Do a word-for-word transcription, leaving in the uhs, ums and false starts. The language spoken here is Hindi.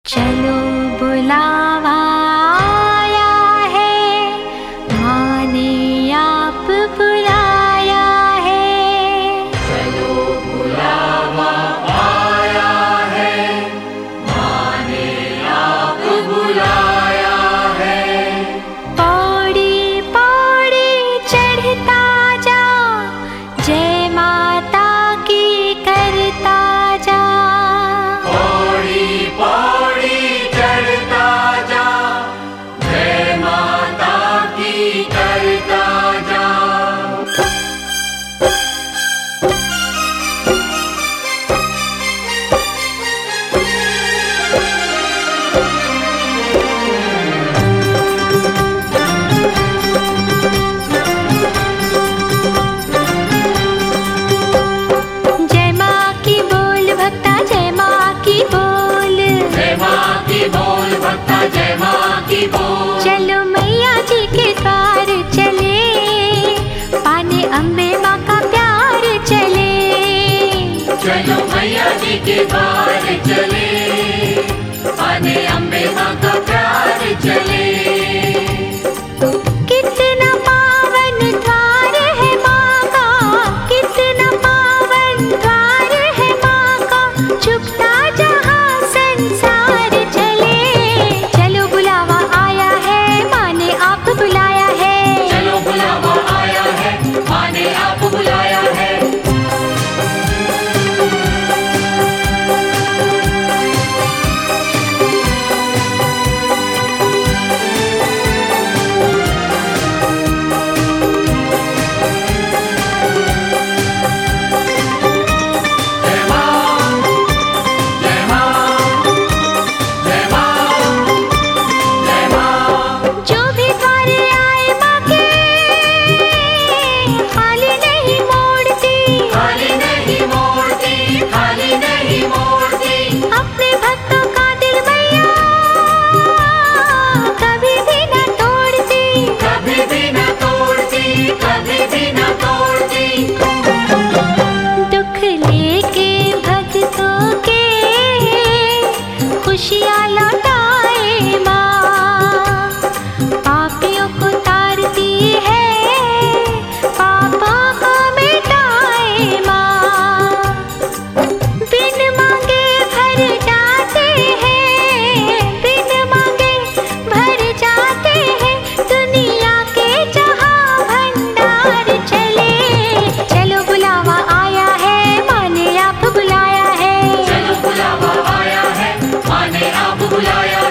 चलो बुलावा आया है, माँ ने आप बुलाया है। चलो बुलावा आया है, माँ ने आप बुलाया है। पौड़ी पौड़ी चढ़ता जा, जय माता की करता जा। पौड़ी पौड़ी चढ़ता जा, जय माता की करता जा। जय माँ की बोल भक्ता, जय माँ की बोल। जय माँ की बोल भक्ता, जय माँ की बोल। चलो मैया जी के द्वार चले, पाने अम्बे माँ का प्यार चले। चलो मैया जी के द्वार चले, आने अम्बे माँ का प्यार चले। कितना पावन द्वार है माँ का, कितना पावन द्वार है माँ का। झुकता जहाँ संसार चले। चलो बुलावा आया है, माँ ने आप बुलाया है। चलो बुलावा आया है, माँ ने आप बुलाया है। जय माँ, जय माँ, जय माँ, जय माँ। जो भी द्वारे आए माँ के, खाली नहीं मोड़ती। खाली नहीं मोड़ती, खाली नहीं मोड़ती। अपने भक्तों का दिल मैया कभी भी न तोड़ती। कभी भी न तोड़ती, कभी भी न तोड़ती। दुख लेके भक्तों के खुशियाँ लौटाए माँ। पापियों को तारती है, पापों को मिटाए माँ। बिन मांगे भर जाते हैं, बिन मांगे भर जाते हैं। दुनिया के जहाँ भंडार चले। चलो बुलावा आया है, माँ ने आप बुलाया है। चलो बुलावा आया है, माँ ने आप बुलाया